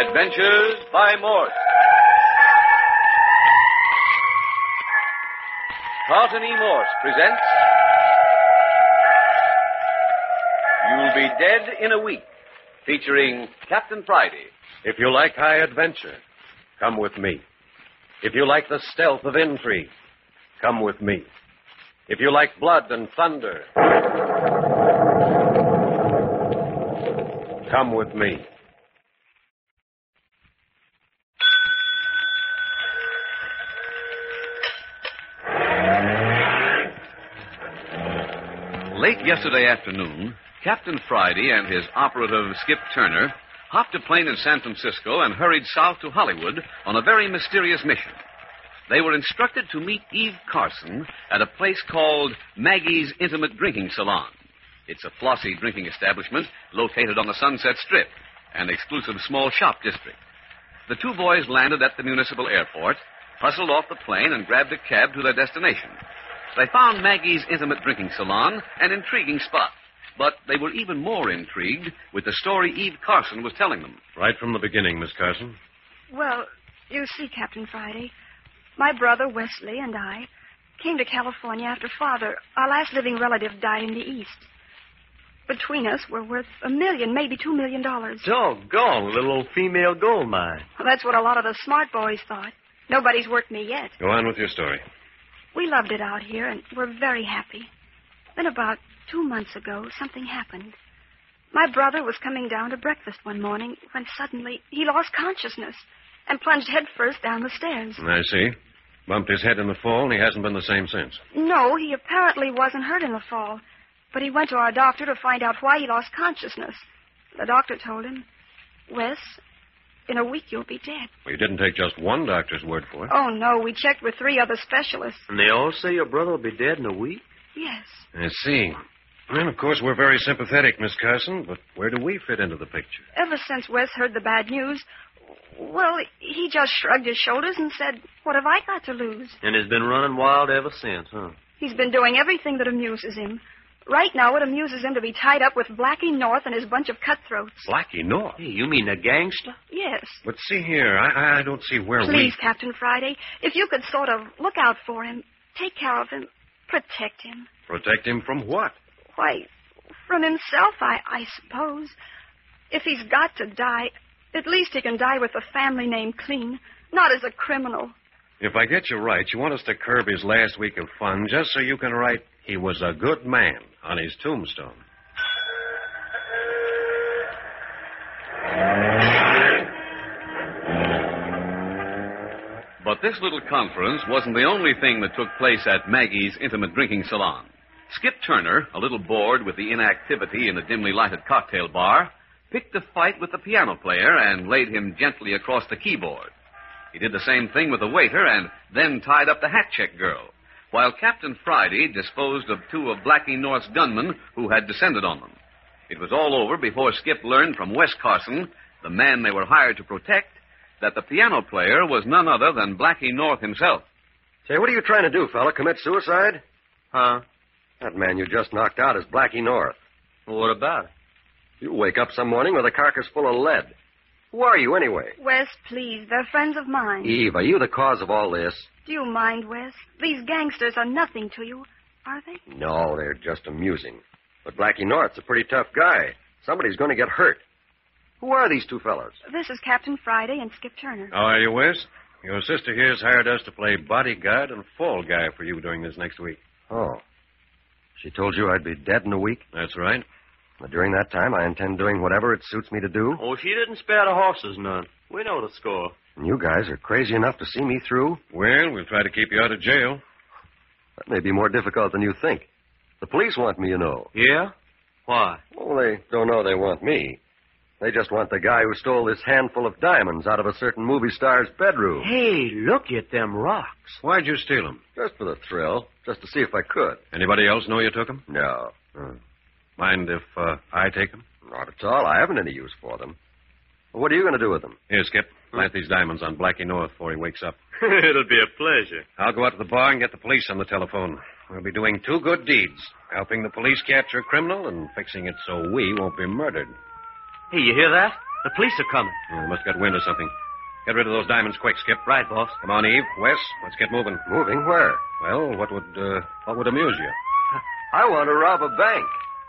Adventures by Morse. Carlton E. Morse presents You'll Be Dead in a Week, featuring Captain Friday. If you like high adventure, come with me. If you like the stealth of intrigue, come with me. If you like blood and thunder, come with me. Late yesterday afternoon, Captain Friday and his operative Skip Turner hopped a plane in San Francisco and hurried south to Hollywood on a very mysterious mission. They were instructed to meet Eve Carson at a place called Maggie's Intimate Drinking Salon. It's a flossy drinking establishment located on the Sunset Strip, an exclusive small shop district. The two boys landed at the municipal airport, hustled off the plane, and grabbed a cab to their destination. They found Maggie's Intimate Drinking Salon an intriguing spot, but they were even more intrigued with the story Eve Carson was telling them. Right from the beginning, Miss Carson. Well, you see, Captain Friday, my brother Wesley and I came to California after Father, our last living relative, died in the East. Between us, we're worth $1 million, maybe $2 million. Doggone, little old female gold mine. Well, that's what a lot of the smart boys thought. Nobody's worked me yet. Go on with your story. We loved it out here, and we're very happy. Then about 2 months ago, something happened. My brother was coming down to breakfast one morning when suddenly he lost consciousness and plunged headfirst down the stairs. I see. Bumped his head in the fall, and he hasn't been the same since. No, he apparently wasn't hurt in the fall, but he went to our doctor to find out why he lost consciousness. The doctor told him, Wes, in a week you'll be dead. Well, you didn't take just one doctor's word for it. Oh, no, we checked with 3 other specialists. And they all say your brother will be dead in a week? Yes. I see. Well, of course, we're very sympathetic, Miss Carson, but where do we fit into the picture? Ever since Wes heard the bad news, well, he just shrugged his shoulders and said, what have I got to lose? And has been running wild ever since, huh? He's been doing everything that amuses him. Right now, it amuses him to be tied up with Blackie North and his bunch of cutthroats. Blackie North? Hey, you mean a gangster? Yes. But see here, I don't see where Please, Captain Friday, if you could sort of look out for him, take care of him, protect him. Protect him from what? Why, from himself, I suppose. If he's got to die, at least he can die with a family name clean, not as a criminal. If I get you right, you want us to curb his last week of fun just so you can write, he was a good man on his tombstone. But this little conference wasn't the only thing that took place at Maggie's Intimate Drinking Salon. Skip Turner, a little bored with the inactivity in the dimly lighted cocktail bar, picked a fight with the piano player and laid him gently across the keyboard. He did the same thing with the waiter and then tied up the hat-check girl, while Captain Friday disposed of 2 of Blackie North's gunmen who had descended on them. It was all over before Skip learned from Wes Carson, the man they were hired to protect, that the piano player was none other than Blackie North himself. Say, what are you trying to do, fella? Commit suicide? Huh? That man you just knocked out is Blackie North. Well, what about it? You wake up some morning with a carcass full of lead. Who are you, anyway? Wes, please, they're friends of mine. Eve, are you the cause of all this? Do you mind, Wes? These gangsters are nothing to you, are they? No, they're just amusing. But Blackie North's a pretty tough guy. Somebody's going to get hurt. Who are these 2 fellows? This is Captain Friday and Skip Turner. How are you, Wes? Your sister here's hired us to play bodyguard and fall guy for you during this next week. Oh. She told you I'd be dead in a week? That's right. But during that time, I intend doing whatever it suits me to do. Oh, she didn't spare the horses none. We know the score. And you guys are crazy enough to see me through? Well, we'll try to keep you out of jail. That may be more difficult than you think. The police want me, you know. Yeah? Why? Well, they don't know they want me. They just want the guy who stole this handful of diamonds out of a certain movie star's bedroom. Hey, look at them rocks. Why'd you steal them? Just for the thrill. Just to see if I could. Anybody else know you took them? No. Mind if I take them? Not at all. I haven't any use for them. Well, what are you going to do with them? Here, Skip. Plant these diamonds on Blackie North before he wakes up. It'll be a pleasure. I'll go out to the bar and get the police on the telephone. We'll be doing 2 good deeds. Helping the police capture a criminal and fixing it so we won't be murdered. Hey, you hear that? The police are coming. Yeah, they must have got wind of something. Get rid of those diamonds quick, Skip. Right, boss. Come on, Eve. Wes, let's get moving. Moving where? Well, what would amuse you? I want to rob a bank.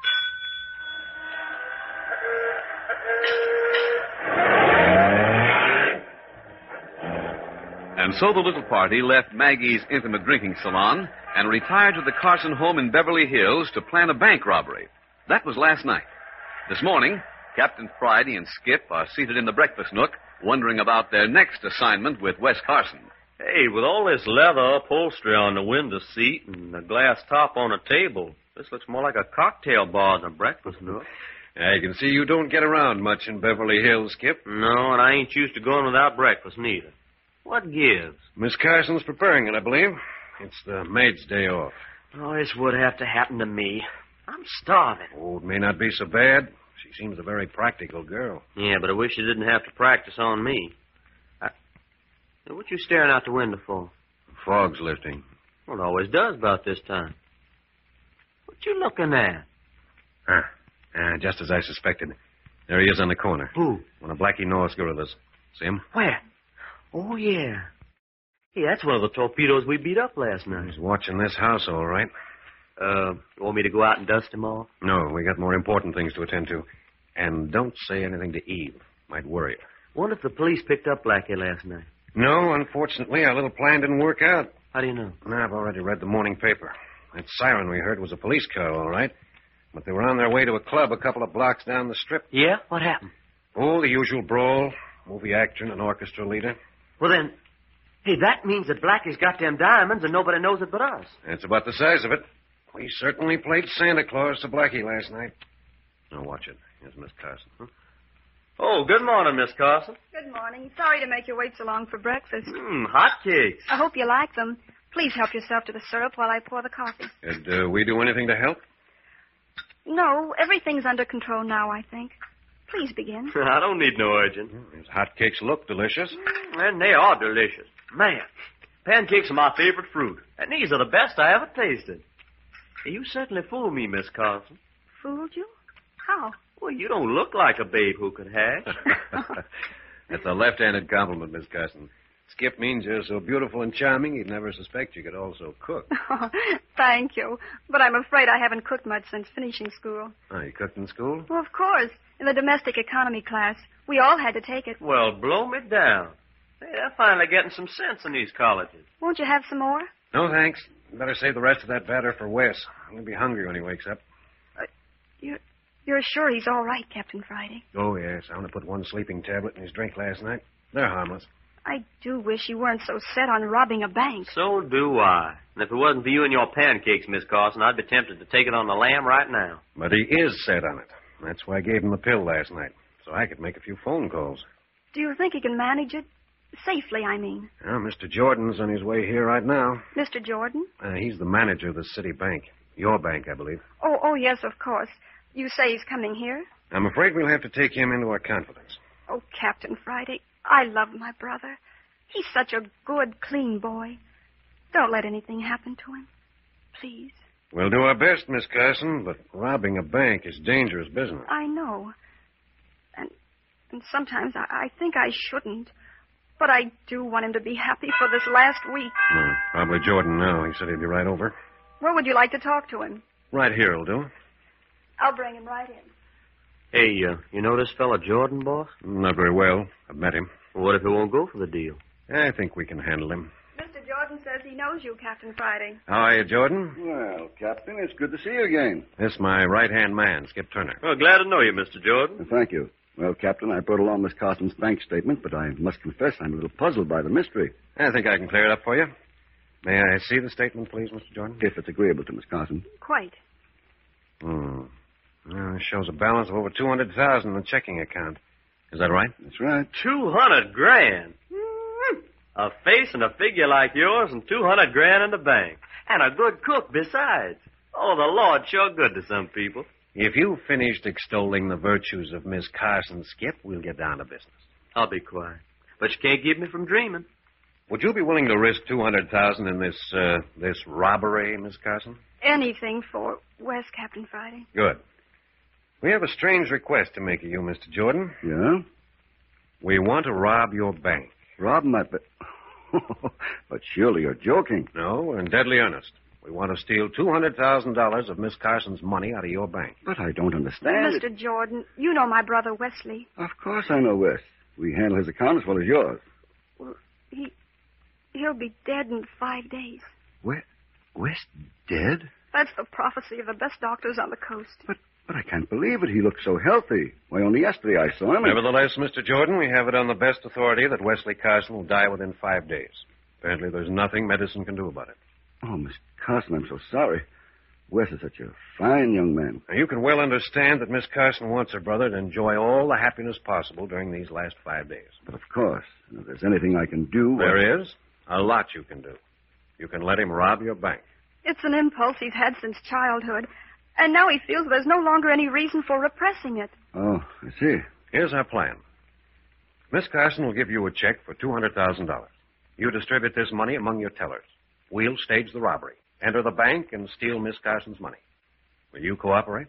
And so the little party left Maggie's intimate drinking salon and retired to the Carson home in Beverly Hills to plan a bank robbery. That was last night. This morning, Captain Friday and Skip are seated in the breakfast nook, wondering about their next assignment with Wes Carson. Hey, with all this leather upholstery on the window seat and the glass top on the table, this looks more like a cocktail bar than a breakfast nook. I can see you don't get around much in Beverly Hills, Skip. No, and I ain't used to going without breakfast neither. What gives? Miss Carson's preparing it, I believe. It's the maid's day off. Oh, this would have to happen to me. I'm starving. Oh, it may not be so bad. She seems a very practical girl. Yeah, but I wish you didn't have to practice on me. What you staring out the window for? The fog's lifting. Well, it always does about this time. What you looking at? Just as I suspected. There he is on the corner. Who? One of Blackie North's gorillas. See him? Where? Oh, yeah. Hey, that's one of the torpedoes we beat up last night. He's watching this house, all right. You want me to go out and dust him off? No, we got more important things to attend to. And don't say anything to Eve. Might worry her. Wonder if the police picked up Blackie last night. No, unfortunately, our little plan didn't work out. How do you know? No, I've already read the morning paper. That siren we heard was a police car, all right. But they were on their way to a club a couple of blocks down the strip. Yeah? What happened? Oh, the usual brawl. Movie actor and an orchestra leader. Well, then, hey, that means that Blackie's got them diamonds and nobody knows it but us. That's about the size of it. We certainly played Santa Claus to Blackie last night. Now, watch it. Here's Miss Carson. Oh, good morning, Miss Carson. Good morning. Sorry to make you wait so long for breakfast. Hot cakes. I hope you like them. Please help yourself to the syrup while I pour the coffee. Did we do anything to help? No, everything's under control now, I think. Please begin. I don't need no urging. These hot cakes look delicious. And they are delicious. Man, pancakes are my favorite fruit. And these are the best I ever tasted. You certainly fooled me, Miss Carson. Fooled you? How? Well, you don't look like a babe who could hatch. That's a left-handed compliment, Miss Carson. Skip means you're so beautiful and charming, you'd never suspect you could also cook. Oh, thank you. But I'm afraid I haven't cooked much since finishing school. Oh, you cooked in school? Well, of course. In the domestic economy class. We all had to take it. Well, blow me down. Hey, they're finally getting some sense in these colleges. Won't you have some more? No, thanks. Better save the rest of that batter for Wes. He'll be hungry when he wakes up. You're sure he's all right, Captain Friday? Oh, yes. I only put one sleeping tablet in his drink last night. They're harmless. I do wish you weren't so set on robbing a bank. So do I. And if it wasn't for you and your pancakes, Miss Carson, I'd be tempted to take it on the lamb right now. But he is set on it. That's why I gave him the pill last night, so I could make a few phone calls. Do you think he can manage it? Safely, I mean. Well, Mr. Jordan's on his way here right now. Mr. Jordan? He's the manager of the city bank. Your bank, I believe. Oh, yes, of course. You say he's coming here? I'm afraid we'll have to take him into our confidence. Oh, Captain Friday, I love my brother. He's such a good, clean boy. Don't let anything happen to him. Please. We'll do our best, Miss Carson, but robbing a bank is dangerous business. I know. And sometimes I think I shouldn't. But I do want him to be happy for this last week. Probably Jordan now. He said he'd be right over. Where would you like to talk to him? Right here will do. I'll bring him right in. Hey, you know this fella Jordan, boss? Not very well. I've met him. Well, what if he won't go for the deal? I think we can handle him. Mr. Jordan says he knows you, Captain Friday. How are you, Jordan? Well, Captain, it's good to see you again. This is my right-hand man, Skip Turner. Well, glad to know you, Mr. Jordan. Thank you. Well, Captain, I brought along Miss Carson's bank statement, but I must confess I'm a little puzzled by the mystery. I think I can clear it up for you. May I see the statement, please, Mr. Jordan? If it's agreeable to Miss Carson. Quite. Well, it shows a balance of over $200,000 in the checking account. Is that right? That's right. $200,000. A face and a figure like yours and $200,000 in the bank. And a good cook besides. Oh, the Lord's sure good to some people. If you've finished extolling the virtues of Miss Carson, Skip, we'll get down to business. I'll be quiet. But you can't keep me from dreaming. Would you be willing to risk $200,000 in this robbery, Miss Carson? Anything for Wes, Captain Friday. Good. We have a strange request to make of you, Mr. Jordan. Yeah? We want to rob your bank. Rob my... But surely you're joking. No, we're in deadly earnest. We want to steal $200,000 of Miss Carson's money out of your bank. But I don't understand. Mr. Jordan, you know my brother Wesley. Of course I know Wes. We handle his account as well as yours. Well, he'll be dead in 5 days. Wes dead? That's the prophecy of the best doctors on the coast. But I can't believe it. He looked so healthy. Why, only yesterday I saw him. Nevertheless, Mr. Jordan, we have it on the best authority that Wesley Carson will die within 5 days. Apparently, there's nothing medicine can do about it. Oh, Miss Carson, I'm so sorry. Wes is such a fine young man. Now, you can well understand that Miss Carson wants her brother to enjoy all the happiness possible during these last 5 days. But of course, if there's anything I can do... There is. A lot you can do. You can let him rob your bank. It's an impulse he's had since childhood, and now he feels there's no longer any reason for repressing it. Oh, I see. Here's our plan. Miss Carson will give you a check for $200,000. You distribute this money among your tellers. We'll stage the robbery, enter the bank, and steal Miss Carson's money. Will you cooperate?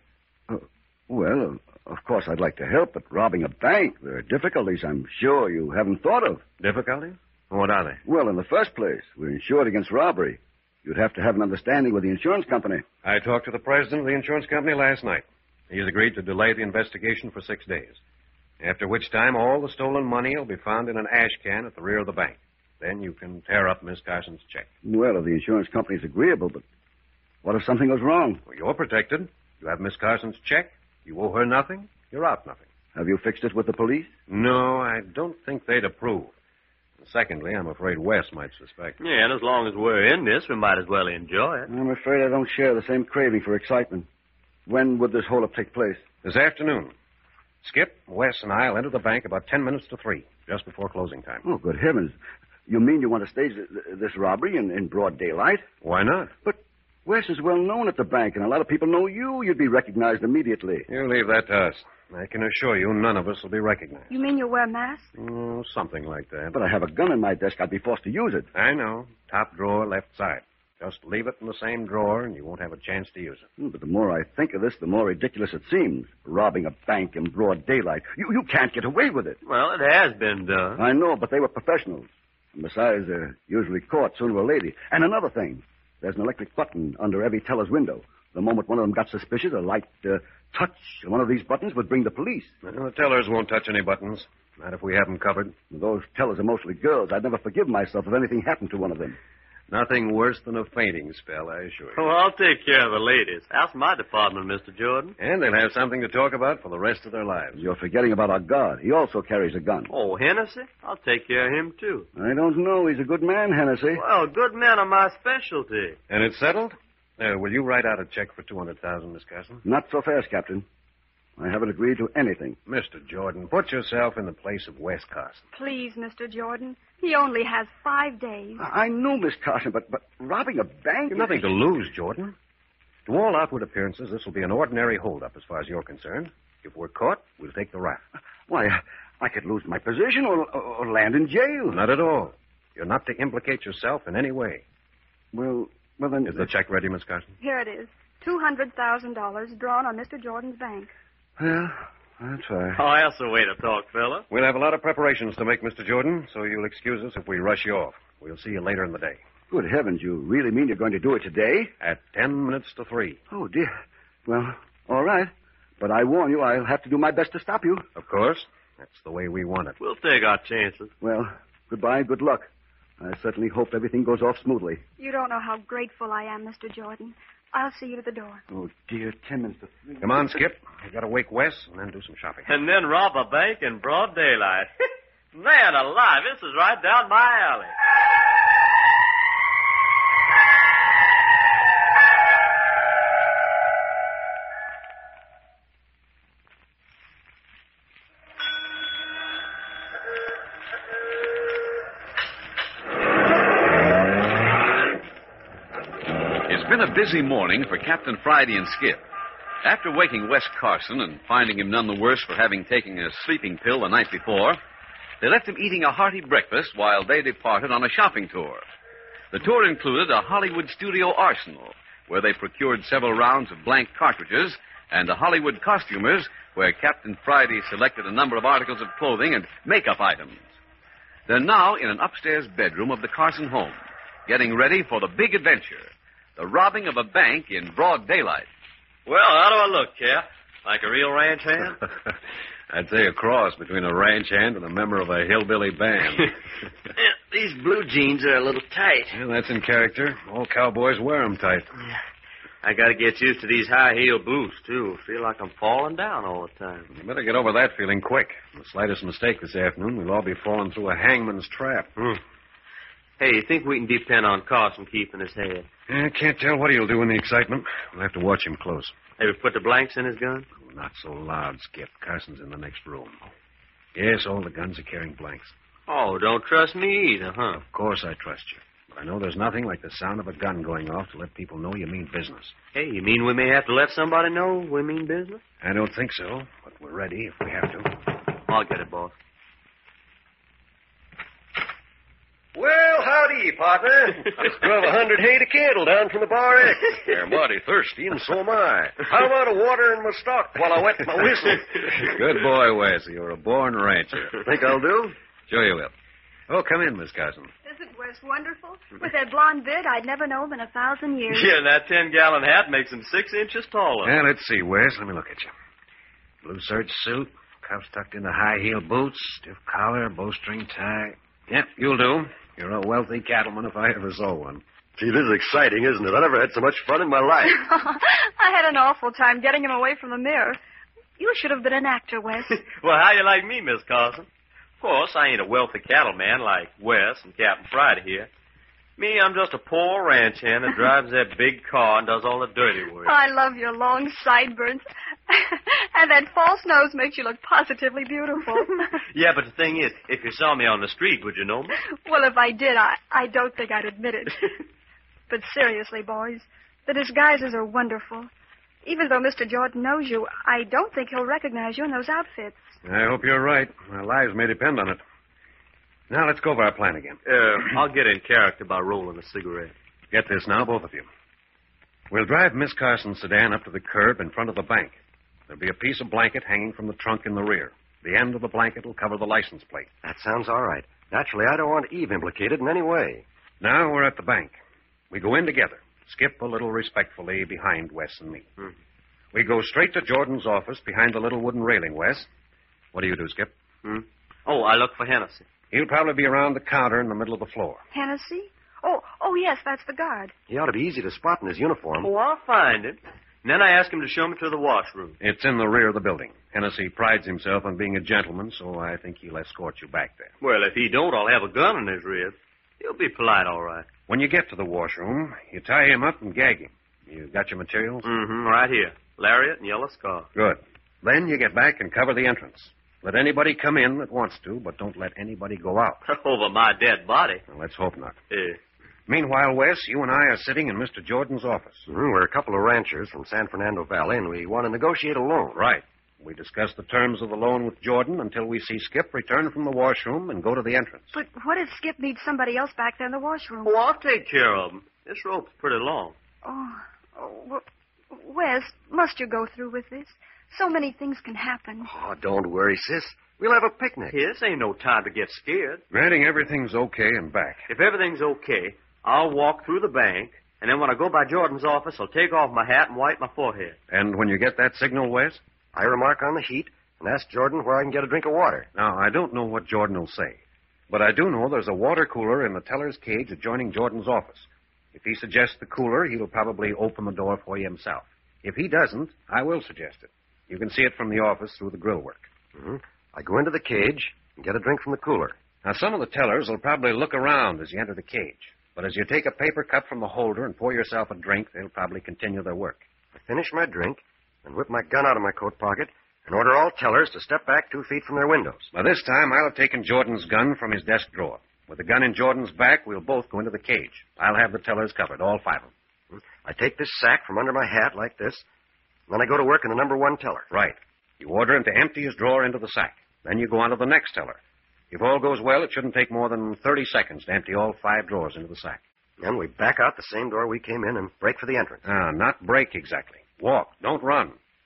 Well, of course I'd like to help, but robbing a bank, there are difficulties I'm sure you haven't thought of. Difficulties? What are they? Well, in the first place, we're insured against robbery. You'd have to have an understanding with the insurance company. I talked to the president of the insurance company last night. He's agreed to delay the investigation for 6 days, after which time all the stolen money will be found in an ash can at the rear of the bank. Then you can tear up Miss Carson's check. Well, if the insurance company's agreeable, but what if something goes wrong? Well, you're protected. You have Miss Carson's check. You owe her nothing. You're out nothing. Have you fixed it with the police? No, I don't think they'd approve. And secondly, I'm afraid Wes might suspect. Yeah, and as long as we're in this, we might as well enjoy it. I'm afraid I don't share the same craving for excitement. When would this hold-up take place? This afternoon. Skip, Wes, and I'll enter the bank about 10 minutes to 3, just before closing time. Oh, good heavens. You mean you want to stage this robbery in broad daylight? Why not? But Wes is well known at the bank, and a lot of people know you. You'd be recognized immediately. You leave that to us. I can assure you none of us will be recognized. You mean you'll wear masks? Oh, something like that. But I have a gun in my desk. I'd be forced to use it. I know. Top drawer, left side. Just leave it in the same drawer, and you won't have a chance to use it. But the more I think of this, the more ridiculous it seems. Robbing a bank in broad daylight. You can't get away with it. Well, it has been done. I know, but they were professionals. And besides, they're usually caught sooner or later. And another thing. There's an electric button under every teller's window. The moment one of them got suspicious, a light touch on one of these buttons would bring the police. Well, the tellers won't touch any buttons. Not if we have them covered. Those tellers are mostly girls. I'd never forgive myself if anything happened to one of them. Nothing worse than a fainting spell, I assure you. Well, I'll take care of the ladies. That's my department, Mr. Jordan. And they'll have something to talk about for the rest of their lives. You're forgetting about our guard. He also carries a gun. Oh, Hennessy? I'll take care of him, too. I don't know. He's a good man, Hennessy. Well, good men are my specialty. And it's settled? Will you write out a check for $200,000, Miss Carson? Not so fast, Captain. I haven't agreed to anything. Mr. Jordan, put yourself in the place of Wes Carson. Please, Mr. Jordan. He only has 5 days. I know, Miss Carson, but robbing a bank... You've nothing to lose, Jordan. To all outward appearances, this will be an ordinary holdup as far as you're concerned. If we're caught, we'll take the rap. Why, I could lose my position or land in jail. Not at all. You're not to implicate yourself in any way. Well, then... Is the check ready, Miss Carson? Here it is. $200,000 drawn on Mr. Jordan's bank. Well, I'll try. Oh, that's the way to talk, fella. We'll have a lot of preparations to make, Mr. Jordan, so you'll excuse us if we rush you off. We'll see you later in the day. Good heavens, you really mean you're going to do it today? At 10 minutes to 3. Oh, dear. Well, all right. But I warn you, I'll have to do my best to stop you. Of course. That's the way we want it. We'll take our chances. Well, goodbye, good luck. I certainly hope everything goes off smoothly. You don't know how grateful I am, Mr. Jordan. I'll see you at the door. Oh, dear, 10 minutes to 3. Come on, Skip. We've got to wake Wes and then do some shopping. And then rob a bank in broad daylight. Man alive, this is right down my alley. It's been a busy morning for Captain Friday and Skip. After waking Wes Carson and finding him none the worse for having taken a sleeping pill the night before, they left him eating a hearty breakfast while they departed on a shopping tour. The tour included a Hollywood studio arsenal, where they procured several rounds of blank cartridges, and the Hollywood costumers where Captain Friday selected a number of articles of clothing and makeup items. They're now in an upstairs bedroom of the Carson home, getting ready for the big adventure, the robbing of a bank in broad daylight. Well, how do I look, Cap? Like a real ranch hand? I'd say a cross between a ranch hand and a member of a hillbilly band. These blue jeans are a little tight. Yeah, that's in character. All cowboys wear 'em tight. I got to get used to these high-heel boots, too. Feel like I'm falling down all the time. You better get over that feeling quick. The slightest mistake this afternoon, we'll all be falling through a hangman's trap. Hey, you think we can depend on Carson keeping his head? I can't tell what he'll do in the excitement. We'll have to watch him close. Maybe put the blanks in his gun? Not so loud, Skip. Carson's in the next room. Yes, all the guns are carrying blanks. Oh, don't trust me either, huh? Of course I trust you. But I know there's nothing like the sound of a gun going off to let people know you mean business. Hey, you mean we may have to let somebody know we mean business? I don't think so, but we're ready if we have to. I'll get it, boss. Well, howdy, partner. Just drove 100 hay to candle down from the Bar X. They're mighty thirsty, and so am I. How about a water in my stock while I wet my whistle? Good boy, Wes. You're a born rancher. Think I'll do? Sure you will. Oh, come in, Miss Carson. Isn't Wes wonderful? With that blonde beard, I'd never know him in 1,000 years. Yeah, and that 10-gallon hat makes him 6 inches taller. Yeah, let's see, Wes. Let me look at you. Blue serge suit, cuffs tucked into high-heel boots, stiff collar, bowstring tie. Yep, you'll do. You're a wealthy cattleman if I ever saw one. Gee, this is exciting, isn't it? I never had so much fun in my life. I had an awful time getting him away from the mirror. You should have been an actor, Wes. Well, how you like me, Miss Carson? Of course, I ain't a wealthy cattleman like Wes and Captain Friday here. Me, I'm just a poor ranch hand that drives that big car and does all the dirty work. I love your long sideburns. And that false nose makes you look positively beautiful. Yeah, but the thing is, if you saw me on the street, would you know me? Well, if I did, I don't think I'd admit it. But seriously, boys, the disguises are wonderful. Even though Mr. Jordan knows you, I don't think he'll recognize you in those outfits. I hope you're right. Our lives may depend on it. Now, let's go over our plan again. I'll get in character by rolling a cigarette. Get this now, both of you. We'll drive Miss Carson's sedan up to the curb in front of the bank. There'll be a piece of blanket hanging from the trunk in the rear. The end of the blanket will cover the license plate. That sounds all right. Naturally, I don't want Eve implicated in any way. Now we're at the bank. We go in together. Skip a little respectfully behind Wes and me. We go straight to Jordan's office behind the little wooden railing, Wes. What do you do, Skip? Oh, I look for Hennessy. He'll probably be around the counter in the middle of the floor. Hennessy? Oh, yes, that's the guard. He ought to be easy to spot in his uniform. Oh, I'll find him. And then I ask him to show me to the washroom. It's in the rear of the building. Hennessy prides himself on being a gentleman, so I think he'll escort you back there. Well, if he don't, I'll have a gun in his rib. He'll be polite, all right. When you get to the washroom, you tie him up and gag him. You got your materials? Right here. Lariat and yellow scarf. Good. Then you get back and cover the entrance. Let anybody come in that wants to, but don't let anybody go out. Over my dead body. Well, let's hope not. Yeah. Meanwhile, Wes, you and I are sitting in Mr. Jordan's office. We're a couple of ranchers from San Fernando Valley, and we want to negotiate a loan. Right. We discuss the terms of the loan with Jordan until we see Skip return from the washroom and go to the entrance. But what if Skip needs somebody else back there in the washroom? Oh, I'll take care of him. This rope's pretty long. Well, Wes, must you go through with this? So many things can happen. Oh, don't worry, sis. We'll have a picnic. This ain't no time to get scared. Granting everything's okay and back. If everything's okay, I'll walk through the bank, and then when I go by Jordan's office, I'll take off my hat and wipe my forehead. And when you get that signal, Wes? I remark on the heat and ask Jordan where I can get a drink of water. Now, I don't know what Jordan will say, but I do know there's a water cooler in the teller's cage adjoining Jordan's office. If he suggests the cooler, he'll probably open the door for you himself. If he doesn't, I will suggest it. You can see it from the office through the grill work. I go into the cage and get a drink from the cooler. Now, some of the tellers will probably look around as you enter the cage. But as you take a paper cup from the holder and pour yourself a drink, they'll probably continue their work. I finish my drink and whip my gun out of my coat pocket and order all tellers to step back 2 feet from their windows. By this time, I'll have taken Jordan's gun from his desk drawer. With the gun in Jordan's back, we'll both go into the cage. I'll have the tellers covered, all 5 of them. I take this sack from under my hat like this, and then I go to work in the number 1 teller. Right. You order him to empty his drawer into the sack. Then you go on to the next teller. If all goes well, it shouldn't take more than 30 seconds to empty all 5 drawers into the sack. Then we back out the same door we came in and break for the entrance. Not break exactly. Walk. Don't run.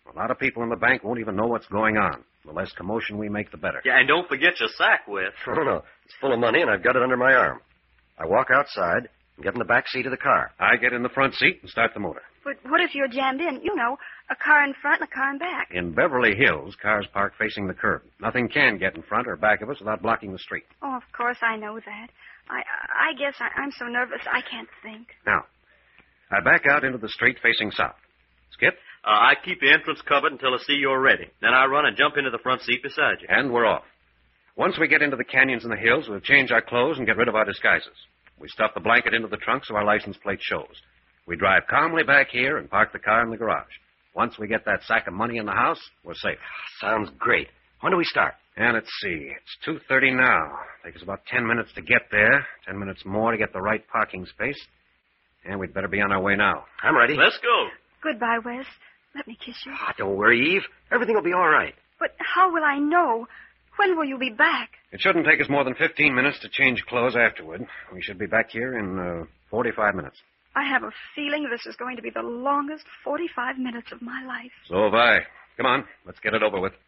A lot of people in the bank won't even know what's going on. The less commotion we make, the better. Yeah, and don't forget your sack, Wes. Oh, no. It's full of money, and I've got it under my arm. I walk outside and get in the back seat of the car. I get in the front seat and start the motor. But what if you're jammed in? You know, a car in front and a car in back. In Beverly Hills, cars park facing the curb. Nothing can get in front or back of us without blocking the street. Oh, of course I know that. I guess I'm so nervous I can't think. Now, I back out into the street facing south. Skip? I keep the entrance covered until I see you're ready. Then I run and jump into the front seat beside you. And we're off. Once we get into the canyons and the hills, we'll change our clothes and get rid of our disguises. We stuff the blanket into the trunk so our license plate shows. We drive calmly back here and park the car in the garage. Once we get that sack of money in the house, we're safe. Sounds great. When do we start? And let's see. It's 2:30 now. Takes us about 10 minutes to get there. 10 minutes more to get the right parking space. And we'd better be on our way now. I'm ready. Let's go. Goodbye, Wes. Let me kiss you. Ah, don't worry, Eve. Everything will be all right. But how will I know? When will you be back? It shouldn't take us more than 15 minutes to change clothes afterward. We should be back here in 45 minutes. I have a feeling this is going to be the longest 45 minutes of my life. So have I. Come on, let's get it over with.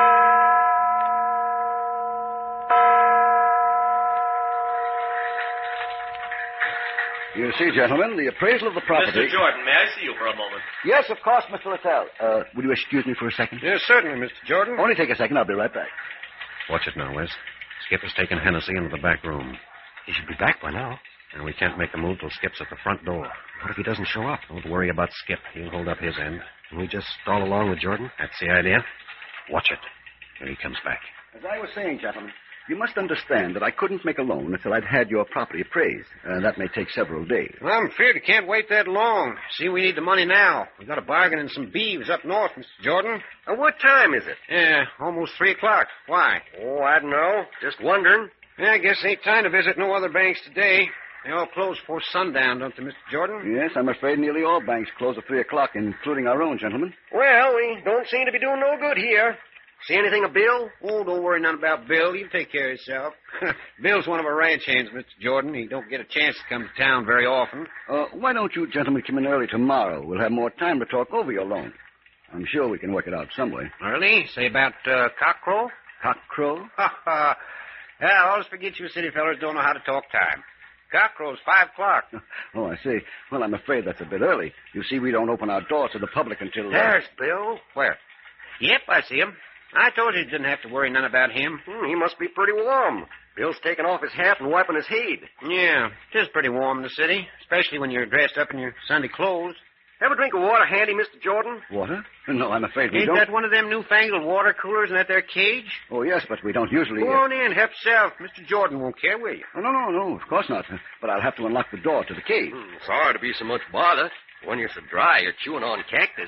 You see, gentlemen, the appraisal of the property... Mr. Jordan, may I see you for a moment? Yes, of course, Mr. Littell. Would you excuse me for a second? Yes, certainly, Mr. Jordan. Only take a second. I'll be right back. Watch it now, Wes. Skip has taken Hennessy into the back room. He should be back by now. And we can't make a move till Skip's at the front door. What if he doesn't show up? Don't worry about Skip. He'll hold up his end. Can we just stall along with Jordan? That's the idea. Watch it. Here he comes back. As I was saying, gentlemen, you must understand that I couldn't make a loan until I'd had your property appraised. That may take several days. Well, I'm afraid we can't wait that long. See, we need the money now. We got a bargain in some beeves up north, Mr. Jordan. And what time is it? Yeah, almost 3 o'clock. Why? Oh, I don't know. Just wondering. Yeah, I guess ain't time to visit no other banks today. They all close before sundown, don't they, Mr. Jordan? Yes, I'm afraid nearly all banks close at 3 o'clock, including our own, gentlemen. Well, we don't seem to be doing no good here. See anything of Bill? Oh, don't worry none about Bill. You take care of yourself. Bill's one of our ranch hands, Mr. Jordan. He don't get a chance to come to town very often. Why don't you gentlemen come in early tomorrow? We'll have more time to talk over your loan. I'm sure we can work it out some way. Early? Say about cockcrow? Cockcrow? Ha ha. Yeah, I always forget you city fellers don't know how to talk time. Cockcrow's 5 o'clock. Oh, I see. Well, I'm afraid that's a bit early. You see, we don't open our doors to the public until... There's Bill. Where? Yep, I see him. I told you you didn't have to worry none about him. He must be pretty warm. Bill's taking off his hat and wiping his head. Yeah, it is pretty warm in the city, especially when you're dressed up in your Sunday clothes. Have a drink of water handy, Mr. Jordan? Water? No, I'm afraid we Ain't don't. that one of them newfangled water coolers in that there cage? Oh, yes, but we don't usually... Go on in, help yourself. Mr. Jordan won't care, will you? Oh, no, of course not. But I'll have to unlock the door to the cage. Sorry to be so much bother. When you're so dry, you're chewing on cactus.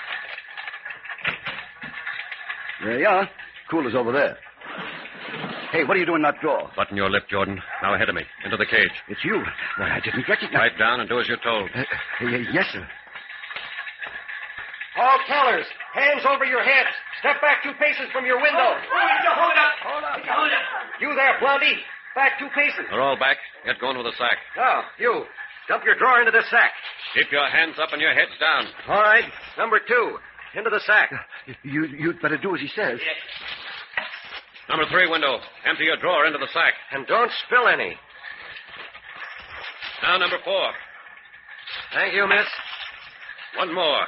There you are. Cooler's over there. Hey, what are you doing in that door? Button your lip, Jordan. Now ahead of me. Into the cage. It's you. Why, I didn't recognize... Pipe down and do as you're told. Yes, sir. All tellers, hands over your heads. Step back 2 paces from your window. Hold up. You there, Blondie. Back 2 paces. They're all back. Get going with the sack. Now, you. Dump your drawer into the sack. Keep your hands up and your heads down. All right. Number 2. Into the sack. You'd better do as he says. Number 3 window. Empty your drawer into the sack. And don't spill any. Now number 4. Thank you, miss. One more.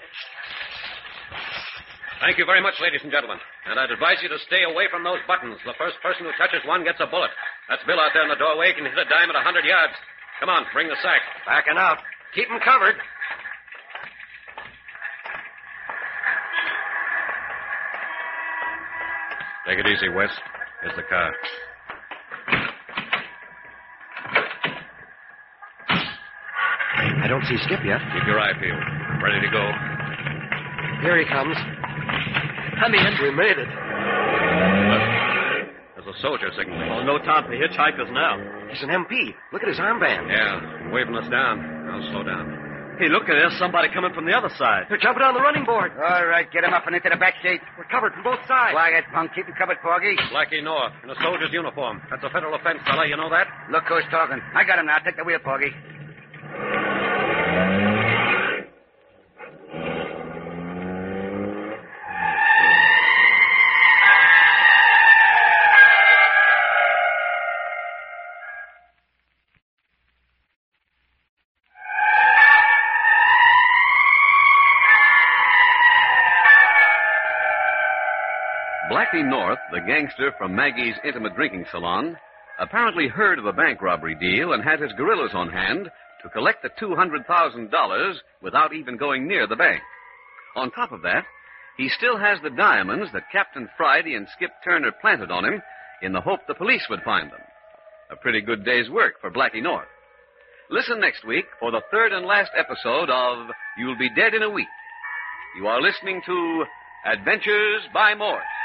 Thank you very much, ladies and gentlemen. And I'd advise you to stay away from those buttons. The first person who touches one gets a bullet. That's Bill out there in the doorway. He can hit a dime at 100 yards. Come on, bring the sack. Backing out. Keep them covered. Take it easy, Wes. Here's the car. I don't see Skip yet. Keep your eye peeled. Ready to go. Here he comes. Come in. We made it. There's a soldier signaling. Oh, no time for hitchhikers now. He's an MP. Look at his armband. Yeah, waving us down. Now slow down. Hey, look, there's somebody coming from the other side. They're jumping on the running board. All right, get him up and into the back seat. We're covered from both sides. Quiet, punk. Keep him covered, Porgy. Blackie North, in a soldier's uniform. That's a federal offense, fella. You know that? Look who's talking. I got him now. Take the wheel, Porgy. Blackie North, the gangster from Maggie's intimate drinking salon, apparently heard of the bank robbery deal and had his guerrillas on hand to collect the $200,000 without even going near the bank. On top of that, he still has the diamonds that Captain Friday and Skip Turner planted on him in the hope the police would find them. A pretty good day's work for Blackie North. Listen next week for the third and last episode of You'll Be Dead in a Week. You are listening to Adventures by Morse.